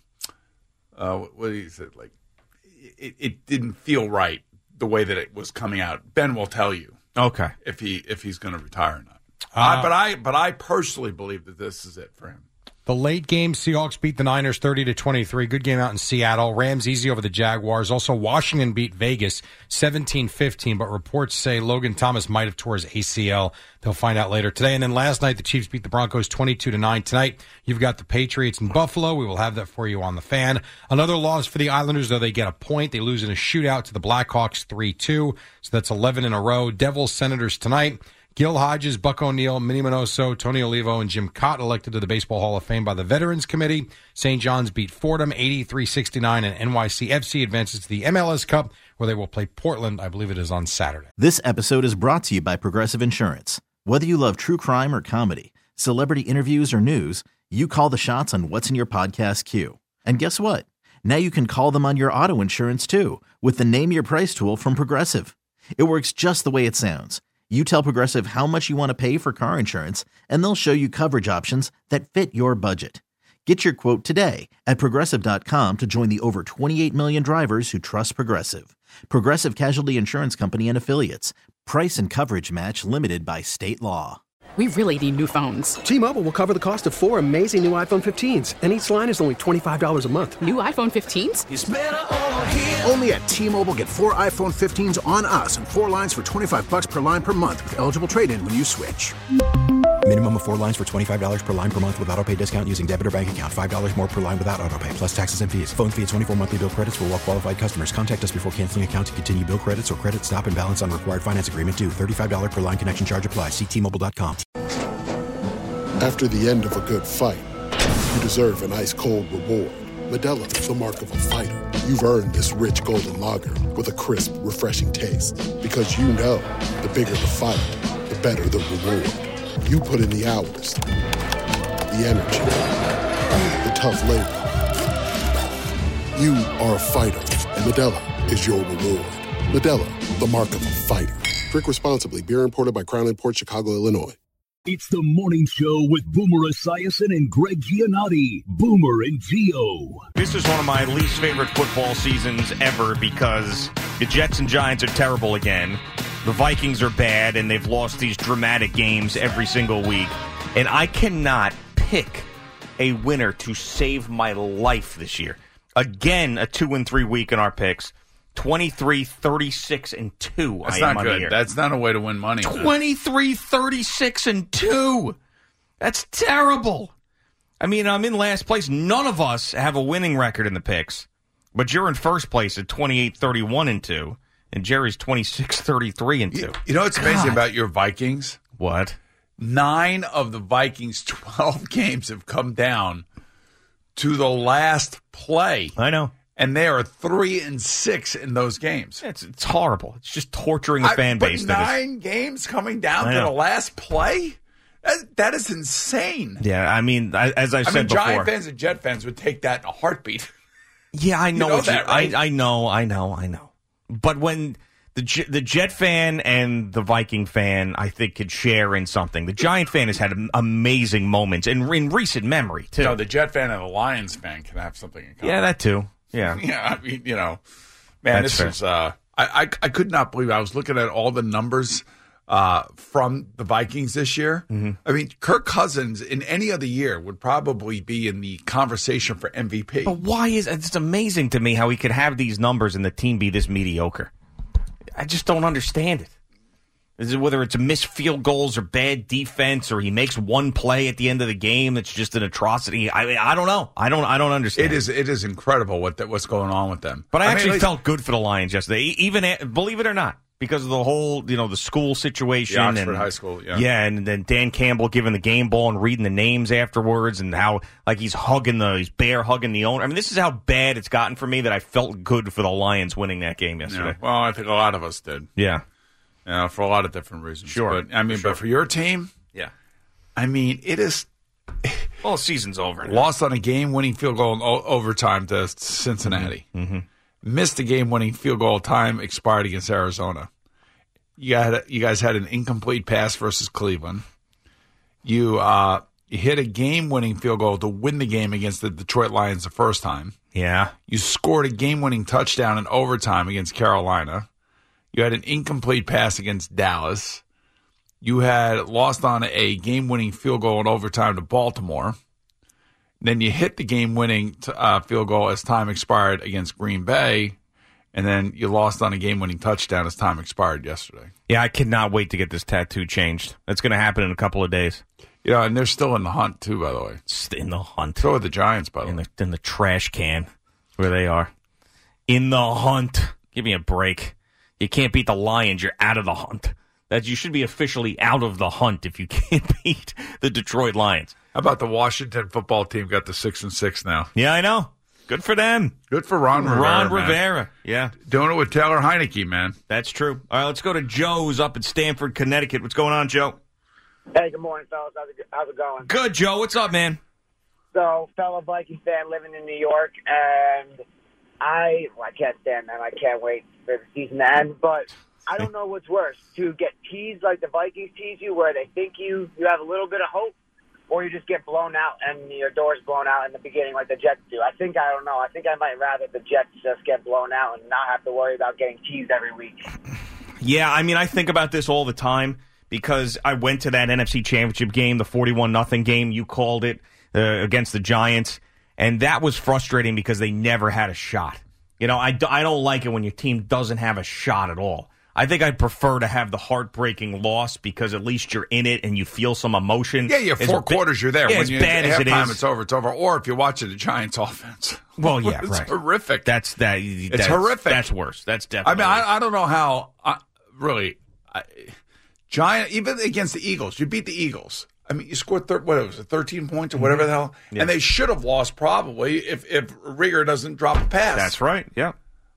D: what he said, like, it didn't feel right the way that it was coming out. Ben will tell you.
C: Okay.
D: If he's going to retire or not. But I personally believe that this is it for him.
I: The late game, Seahawks beat the Niners 30-23. Good game out in Seattle. Rams easy over the Jaguars. Also, Washington beat Vegas 17-15, but reports say Logan Thomas might have tore his ACL. They'll find out later today. And then last night, the Chiefs beat the Broncos 22-9. Tonight, you've got the Patriots in Buffalo. We will have that for you on the Fan. Another loss for the Islanders, though they get a point. They lose in a shootout to the Blackhawks 3-2. So that's 11 in a row. Devils, Senators tonight. Gil Hodges, Buck O'Neill, Minnie Minoso, Tony Olivo, and Jim Cott elected to the Baseball Hall of Fame by the Veterans Committee. St. John's beat Fordham 83-69, and NYCFC advances to the MLS Cup, where they will play Portland. I believe it is on Saturday.
A: This episode is brought to you by Progressive Insurance. Whether you love true crime or comedy, celebrity interviews or news, you call the shots on what's in your podcast queue. And guess what? Now you can call them on your auto insurance, too, with the Name Your Price tool from Progressive. It works just the way it sounds. You tell Progressive how much you want to pay for car insurance, and they'll show you coverage options that fit your budget. Get your quote today at Progressive.com to join the over 28 million drivers who trust Progressive. Progressive Casualty Insurance Company and Affiliates. Price and coverage match limited by state law.
Q: We really need new phones.
R: T-Mobile will cover the cost of 4 amazing new iPhone 15s, and each line is only $25 a month.
Q: New iPhone 15s?
S: It's better over here. Only at T-Mobile, get 4 iPhone 15s on us and 4 lines for $25 per line per month with eligible trade-in when you switch.
T: Minimum of 4 lines for $25 per line per month with autopay discount using debit or bank account. $5 more per line without autopay, plus taxes and fees. Phone fee at 24 monthly bill credits for well-qualified customers. Contact us before canceling account to continue bill credits or credit stop and balance on required finance agreement due. $35 per line connection charge applies. See T-Mobile.com.
U: After the end of a good fight, you deserve an ice-cold reward. Modelo is the mark of a fighter. You've earned this rich golden lager with a crisp, refreshing taste. Because you know, the bigger the fight, the better the reward. You put in the hours, the energy, the tough labor. You are a fighter, and Modelo is your reward. Modelo, the mark of a fighter. Drink responsibly. Beer imported by Crown Imports, Chicago, Illinois.
H: It's the morning show with Boomer Esiason and Greg Giannotti. Boomer and Gio.
C: This is one of my least favorite football seasons ever because the Jets and Giants are terrible again. The Vikings are bad, and they've lost these dramatic games every single week. And I cannot pick a winner to save my life this year. Again, a 2-3 week in our picks. 23, 36, and 2.
D: That's not good. That's not a way to win money.
C: 23, 36, and 2. That's terrible. I mean, I'm in last place. None of us have a winning record in the picks, but you're in first place at 28, 31, and 2. And Jerry's 26-33-2.
D: You know what's amazing about your Vikings?
C: What?
D: 9 of the Vikings' 12 games have come down to the last play.
C: I know.
D: And they are 3-6 in those games.
C: It's horrible. It's just torturing the fan base.
D: But 9 games coming down to the last play? That is insane.
C: Yeah, I mean, as I said before.
D: Giant fans and Jet fans would take that in a heartbeat.
C: Yeah, I know.
D: Right?
C: I know. But when the Jet fan and the Viking fan, I think, could share in something. The Giant fan has had amazing moments in recent memory, too.
D: No, the Jet fan and the Lions fan can have something in common.
C: Yeah, that too. Yeah.
D: Yeah, I mean, man, this is, I could not believe it. I was looking at all the numbers from the Vikings this year.
C: Mm-hmm.
D: I mean, Kirk Cousins in any other year would probably be in the conversation for MVP.
C: But why it's amazing to me how he could have these numbers and the team be this mediocre. I just don't understand it. Whether it's a missed field goals or bad defense, or he makes one play at the end of the game that's just an atrocity. I don't know. I don't understand.
D: It is incredible what's going on with them.
C: But I actually felt good for the Lions yesterday, even believe it or not, because of the whole the school situation,
D: the Oxford High School,
C: and then Dan Campbell giving the game ball and reading the names afterwards, and how he's bear hugging the owner. I mean, this is how bad it's gotten for me that I felt good for the Lions winning that game yesterday.
D: Yeah. Well, I think a lot of us did.
C: Yeah.
D: For a lot of different reasons.
C: Sure.
D: But, but for your team,
C: yeah.
D: I mean, it is.
C: Well, the season's over now.
D: Lost on a game-winning field goal in overtime to Cincinnati.
C: Mm-hmm.
D: Missed a game-winning field goal. Time expired against Arizona. You guys had an incomplete pass versus Cleveland. You hit a game-winning field goal to win the game against the Detroit Lions the first time.
C: Yeah.
D: You scored a game-winning touchdown in overtime against Carolina. You had an incomplete pass against Dallas. You had lost on a game-winning field goal in overtime to Baltimore. Then you hit the game-winning field goal as time expired against Green Bay. And then you lost on a game-winning touchdown as time expired yesterday.
C: Yeah, I cannot wait to get this tattoo changed. That's going to happen in a couple of days.
D: Yeah, and they're still in the hunt, too, by the way.
C: In the hunt.
D: So are the Giants, by the way.
C: In the trash can. That's where they are. In the hunt. Give me a break. You can't beat the Lions. You're out of the hunt. You should be officially out of the hunt if you can't beat the Detroit Lions.
D: How about the Washington football team got to 6-6 now?
C: Yeah, I know. Good for them.
D: Good for Ron Rivera.
C: Ron Rivera, yeah.
D: Doing it with Taylor Heineke, man.
C: That's true. All right, let's go to Joe's up in Stamford, Connecticut. What's going on, Joe?
B: Hey, good morning, fellas. How's it going?
C: Good, Joe. What's up, man?
B: So, fellow Viking fan living in New York, and I can't stand them. I can't wait for the season to end, but I don't know what's worse, to get teased like the Vikings tease you, where they think you have a little bit of hope, or you just get blown out and your door's blown out in the beginning like the Jets do. I think I might rather the Jets just get blown out and not have to worry about getting teased every week.
C: Yeah, I mean, I think about this all the time because I went to that NFC Championship game, the 41-0 game, you called it, against the Giants, and that was frustrating because they never had a shot. I don't like it when your team doesn't have a shot at all. I think I'd prefer to have the heartbreaking loss because at least you're in it and you feel some emotion.
D: Yeah, four quarters you're there.
C: Yeah,
D: when
C: as
D: you
C: bad as it is.
D: It's over. It's over. Or if you're watching the Giants offense.
C: Well, yeah,
D: it's
C: right.
D: horrific.
C: It's
D: horrific.
C: That's worse. That's definitely
D: I mean,
C: worse.
D: I don't know how, Giant, even against the Eagles, you beat the Eagles. I mean, you scored 13 points or whatever the hell,
C: yeah.
D: And they should have lost probably if Rigger doesn't drop a pass.
C: That's right. Yeah.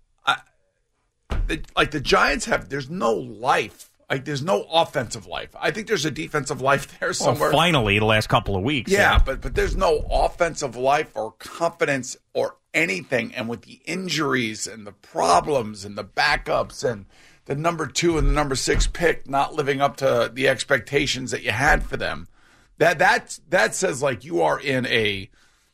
D: The Giants there's no life. There's no offensive life. I think there's a defensive life there somewhere.
C: Well, finally, the last couple of weeks.
D: Yeah, but there's no offensive life or confidence or anything. And with the injuries and the problems and the backups and the number 2 and the number 6 pick not living up to the expectations that you had for them, that says you are in a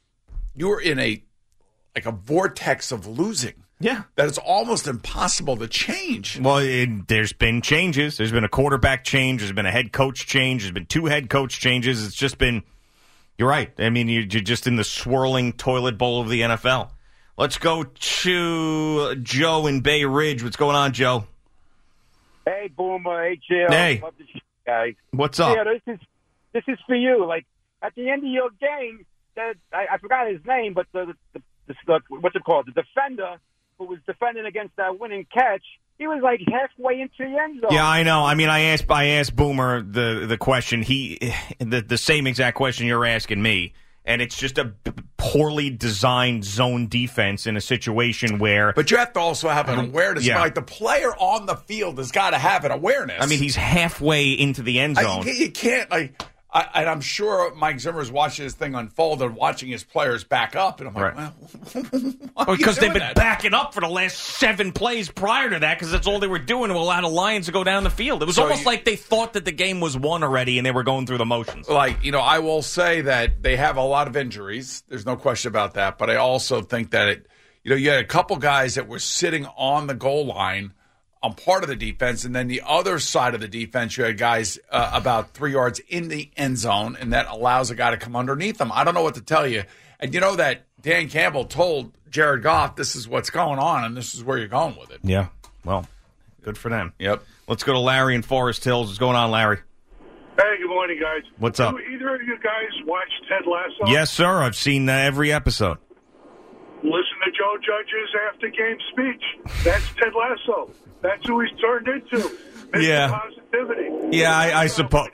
D: vortex of losing.
C: Yeah.
D: That it's almost impossible to change.
C: Well, there's been changes. There's been a quarterback change. There's been a head coach change. There's been 2 head coach changes. It's just been, you're right. I mean, you're just in the swirling toilet bowl of the NFL. Let's go to Joe in Bay Ridge. What's going on, Joe?
V: Hey, Boomer. Hey, Jill.
C: Hey.
V: Love the show, guys.
C: What's up?
V: Yeah, this is for you. At the end of your game, I forgot his name, but the what's it called? The defender who was defending against that winning catch He was like halfway into the end zone.
C: Yeah, I know. I mean, I asked Boomer the question. The same exact question you're asking me, and it's just a poorly designed zone defense in a situation where.
D: But you have to also have an awareness.
C: Yeah.
D: Like the player on the field has got to have an awareness.
C: I mean, he's halfway into the end zone.
D: You can't and I'm sure Mike Zimmer's watching this thing unfold and watching his players back up, and I'm like, well,
C: because they've been backing up for the last 7 plays prior to that, because that's all they were doing to allow the Lions to go down the field. It was almost like they thought that the game was won already, and they were going through the motions.
D: I will say that they have a lot of injuries. There's no question about that. But I also think that you had a couple guys that were sitting on the goal line on part of the defense, and then the other side of the defense, you had guys about 3 yards in the end zone, and that allows a guy to come underneath them. I don't know what to tell you. And you know that Dan Campbell told Jared Goff, this is what's going on, and this is where you're going with it.
C: Yeah, well, good for them.
D: Yep.
C: Let's go to Larry in Forest Hills. What's going on, Larry?
E: Hey, good morning, guys.
C: What's up?
E: Do either of you guys watch Ted Lasso?
C: Yes, sir. I've seen every episode.
E: Listen to Joe Judge's after-game speech. That's Ted Lasso. That's who he's turned into. Mr.
C: Yeah.
E: Positivity.
C: Yeah, I suppose.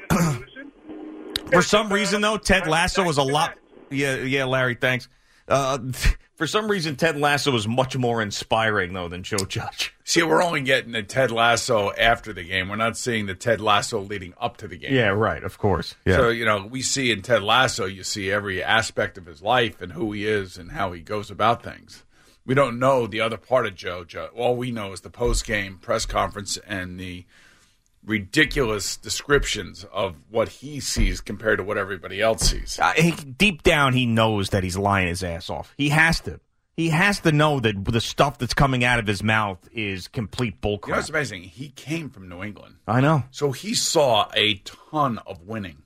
C: For some reason, though, Ted Lasso was a lot. Yeah, Larry, thanks. For some reason, Ted Lasso was much more inspiring, though, than Joe Judge.
D: See, we're only getting the Ted Lasso after the game. We're not seeing the Ted Lasso leading up to the game.
C: Yeah, right, of course. Yeah.
D: So, we see in Ted Lasso, you see every aspect of his life and who he is and how he goes about things. We don't know the other part of Joe. All we know is the post-game press conference and the ridiculous descriptions of what he sees compared to what everybody else sees.
C: Deep down, he knows that he's lying his ass off. He has to. He has to know that the stuff that's coming out of his mouth is complete bullcrap.
D: You know what's amazing? He came from New England.
C: I know.
D: So he saw a ton of winning.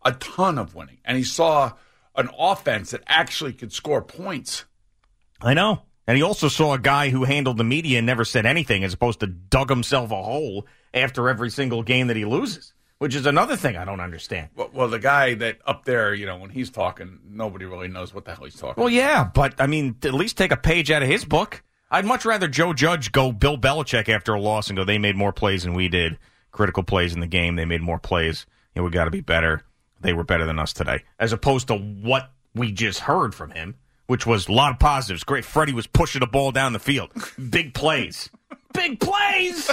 D: And he saw an offense that actually could score points.
C: I know. And he also saw a guy who handled the media and never said anything, as opposed to dug himself a hole after every single game that he loses, which is another thing I don't understand.
D: Well, the guy that up there, when he's talking, nobody really knows what the hell he's talking
C: about. Yeah, but, I mean, at least take a page out of his book. I'd much rather Joe Judge go Bill Belichick after a loss and go, they made more plays than we did. Critical plays in the game. They made more plays. We got to be better. They were better than us today. As opposed to what we just heard from him, which was a lot of positives. Great. Freddie was pushing the ball down the field. Big plays. Big plays!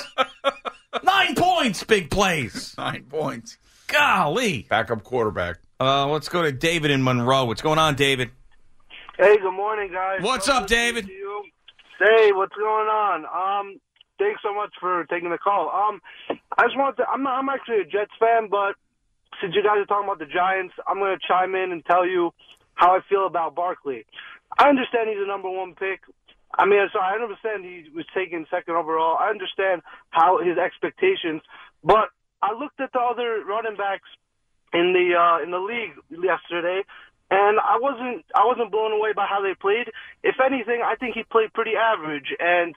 C: 9 points, big plays.
D: 9 points.
C: Golly.
D: Backup quarterback.
C: Let's go to David in Monroe. What's going on, David?
F: Hey, good morning, guys.
C: What's up, David?
F: Hey, what's going on? Thanks so much for taking the call. I just wanted to, I'm actually a Jets fan, but since you guys are talking about the Giants, I'm going to chime in and tell you how I feel about Barkley. I understand he's a number 1 pick. I understand he was taken second overall. I understand how his expectations, but I looked at the other running backs in the league yesterday, and I wasn't blown away by how they played. If anything, I think he played pretty average, and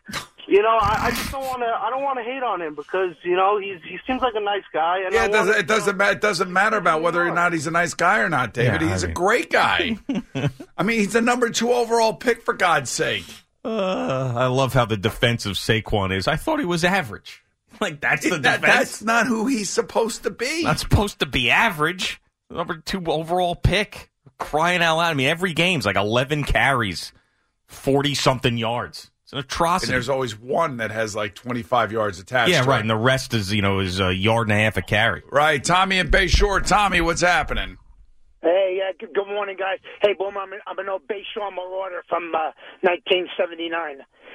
F: I just don't want to hate on him because he seems like a nice guy. And
D: it doesn't matter about whether or not he's a nice guy or not, David. He's a great guy. I mean, he's the number 2 overall pick, for God's sake.
C: I love how the defense of Saquon is. I thought he was average. Like, that's the defense.
D: That's not who he's supposed to be.
C: Not supposed to be average. Number 2 overall pick. Crying out loud. I mean, every game's like 11 carries, 40-something yards. It's an atrocity.
D: And there's always one that has like 25 yards attached.
C: Yeah, right. And the rest is, is a yard and a half a carry.
D: Right. Tommy in Bay Shore. Tommy, what's happening?
W: Hey, good morning, guys. Hey, Boom, I'm an old Bay Shore Marauder from 1979.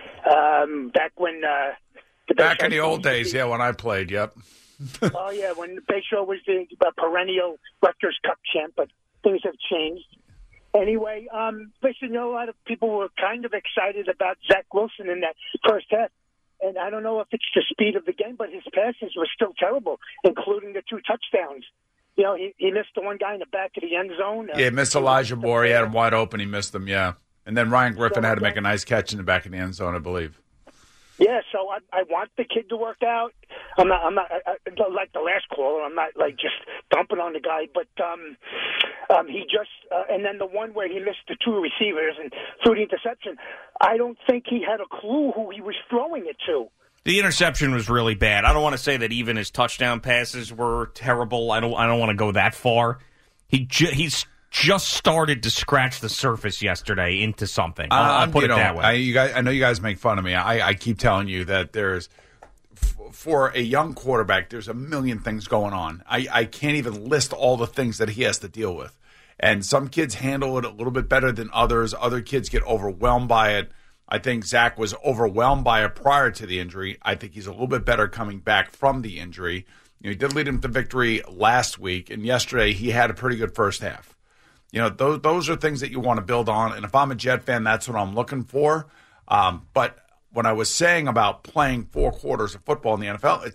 W: Back when
D: back in the old days, yeah, when I played, yep.
W: Oh, yeah, when Bay Shore was the perennial Rutgers Cup champ, but things have changed. Anyway, listen, a lot of people were kind of excited about Zach Wilson in that first half. And I don't know if it's the speed of the game, but his passes were still terrible, including the 2 touchdowns. He missed the one guy in the back of the end zone.
D: Yeah, missed Elijah Moore. He had him wide open. He missed him, yeah. And then Ryan Griffin had to make a nice catch in the back of the end zone, I believe.
W: Yeah, so I want the kid to work out. I'm not like the last caller. I'm not like just dumping on the guy, but he just and then the one where he missed the 2 receivers and threw the interception. I don't think he had a clue who he was throwing it to.
C: The interception was really bad. I don't want to say that even his touchdown passes were terrible. I don't want to go that far. He's just started to scratch the surface yesterday into something. I'll put it that way.
D: I know you guys make fun of me. I keep telling you that there's, for a young quarterback, there's a million things going on. I can't even list all the things that he has to deal with. And some kids handle it a little bit better than others. Other kids get overwhelmed by it. I think Zach was overwhelmed by it prior to the injury. I think he's a little bit better coming back from the injury. He did lead him to victory last week, and yesterday he had a pretty good first half. Those are things that you want to build on, and if I'm a Jet fan, that's what I'm looking for. But when I was saying about playing 4 quarters of football in the NFL,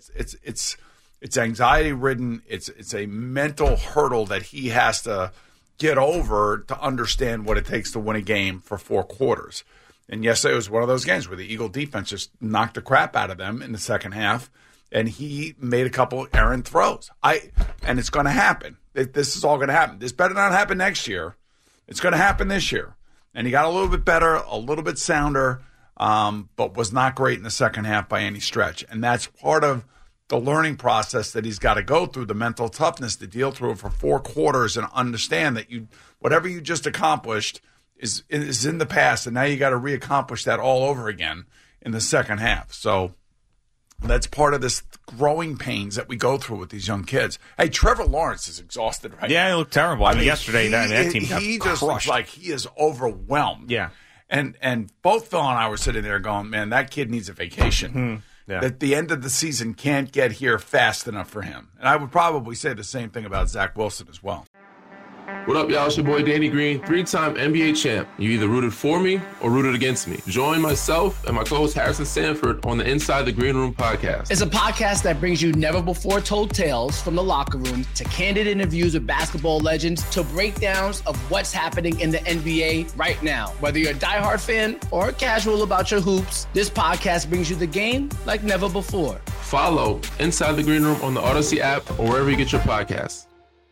D: it's anxiety-ridden. It's a mental hurdle that he has to get over to understand what it takes to win a game for 4 quarters. And yesterday was one of those games where the Eagle defense just knocked the crap out of them in the second half, and he made a couple errant throws. And it's going to happen. This is all going to happen. This better not happen next year. It's going to happen this year. And he got a little bit better, a little bit sounder, but was not great in the second half by any stretch. And that's part of the learning process that he's got to go through, the mental toughness to deal through it for 4 quarters and understand that whatever you just accomplished is in the past, and now you got to reaccomplish that all over again in the second half. So that's part of this growing pains that we go through with these young kids. Hey, Trevor Lawrence is exhausted right now.
C: Yeah, he looked terrible. I mean, yesterday that team got
D: he just looks like he is overwhelmed.
C: Yeah.
D: And both Phil and I were sitting there going, man, that kid needs a vacation.
C: Yeah.
D: That the end of the season can't get here fast enough for him. And I would probably say the same thing about Zach Wilson as well.
G: What up, y'all? It's your boy Danny Green, 3-time NBA champ. You either rooted for me or rooted against me. Join myself and my co-host Harrison Sanford on the Inside the Green Room podcast.
J: It's a podcast that brings you never-before-told tales from the locker room to candid interviews with basketball legends to breakdowns of what's happening in the NBA right now. Whether you're a diehard fan or casual about your hoops, this podcast brings you the game like never before.
G: Follow Inside the Green Room on the Odyssey app or wherever you get your podcasts.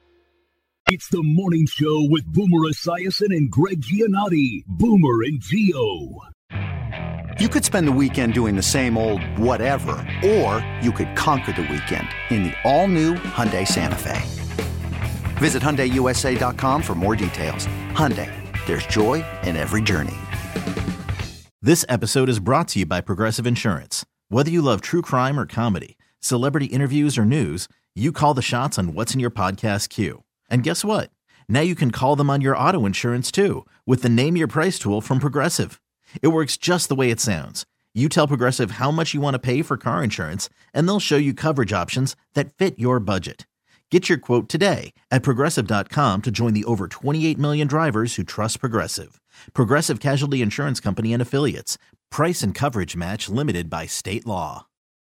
H: It's the morning show with Boomer Esiason and Greg Giannotti. Boomer and Gio.
K: You could spend the weekend doing the same old whatever, or you could conquer the weekend in the all-new Hyundai Santa Fe. Visit HyundaiUSA.com for more details. Hyundai, there's joy in every journey.
A: This episode is brought to you by Progressive Insurance. Whether you love true crime or comedy, celebrity interviews or news, you call the shots on what's in your podcast queue. And guess what? Now you can call them on your auto insurance too with the Name Your Price tool from Progressive. It works just the way it sounds. You tell Progressive how much you want to pay for car insurance, and they'll show you coverage options that fit your budget. Get your quote today at Progressive.com to join the over 28 million drivers who trust Progressive. Progressive Casualty Insurance Company and Affiliates. Price and coverage match limited by state law.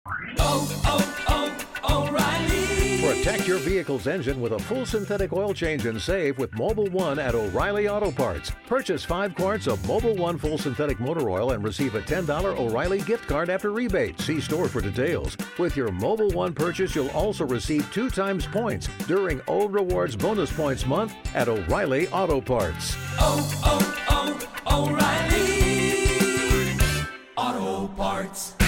X: Protect your vehicle's engine with a full synthetic oil change and save with Mobil 1 at O'Reilly Auto Parts. Purchase 5 quarts of Mobil 1 full synthetic motor oil and receive a $10 O'Reilly gift card after rebate. See store for details. With your Mobil 1 purchase, you'll also receive 2 times points during O Rewards Bonus Points Month at O'Reilly Auto Parts.
O: O'Reilly Auto Parts.